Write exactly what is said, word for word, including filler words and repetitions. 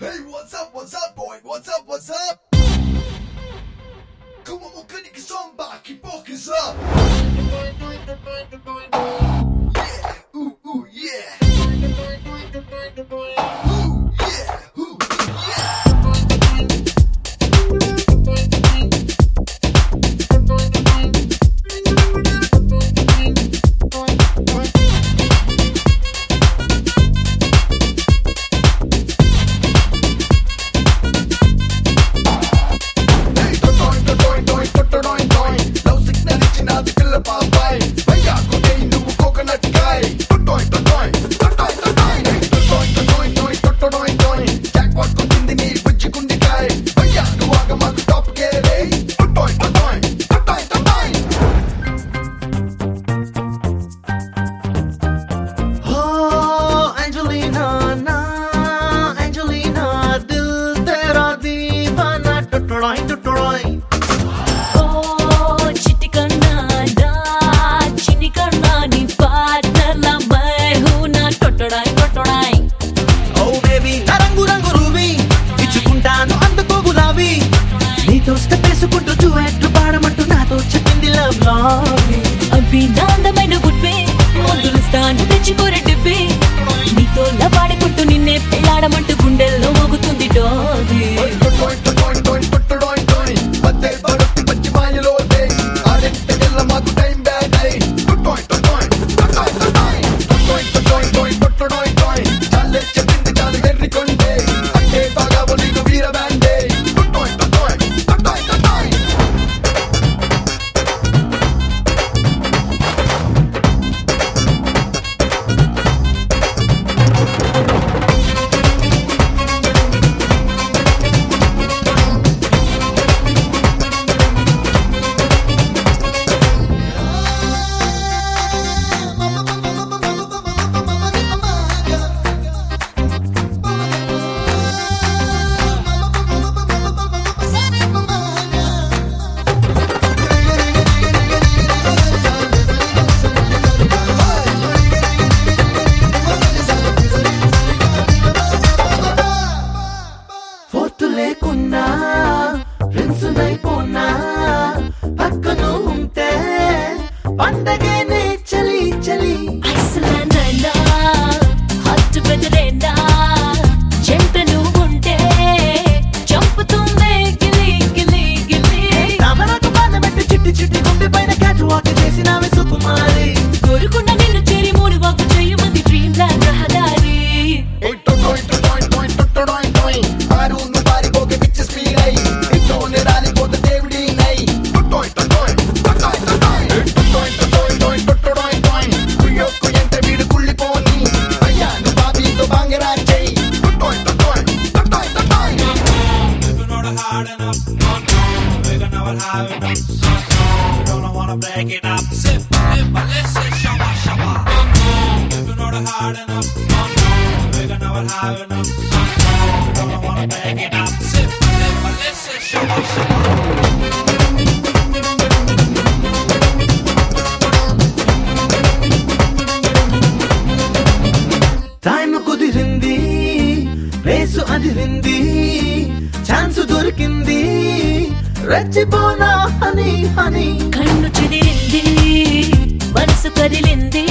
Hey, what's up, what's up, boy? What's up, what's up? Come on, clinic somba, keep focus up. Yeah, ooh, ooh, yeah. Ooh, yeah, ooh, yeah. అవి నాందమైన గుడ్వే మొదలుస్తాను తెచ్చిపోరెడ్డిపి నీతో లవాడుకుంటూ నిన్నే పెళ్ళాడమంటూ గుండెల్లో మోగుతుంది డోది లేకున్నా రిన్సునైపోనా పక్కన ఉంటే పండగనే చలి చలి ఐస్లాండ్ అయినా హాట్ వెదర్ అయినా చెంట నువ్వుంటే చంపుతుందే గిలి గిలి గిలి తమరకు బాధపెట్టి చిట్టి చిట్టి గుండె పైన క్యాట్ వాక్ చేసినావే సుకుమారి కోరుకున్న నిన్ను చేరి మూడు వాకు చేయమంది డ్రీమ్ ల్యాండ్ రహదారి Break it up, sip, lip, listen, shower, shower. If you know the hard enough, we're gonna have enough. You don't wanna break it up, sip, lip, listen, shower, shower. Time కుదిరింది race అదిరింది chance దొరికింది రెచ్చిపోనా honey honey కన్ను చెదిరింది మనసు కదిలింది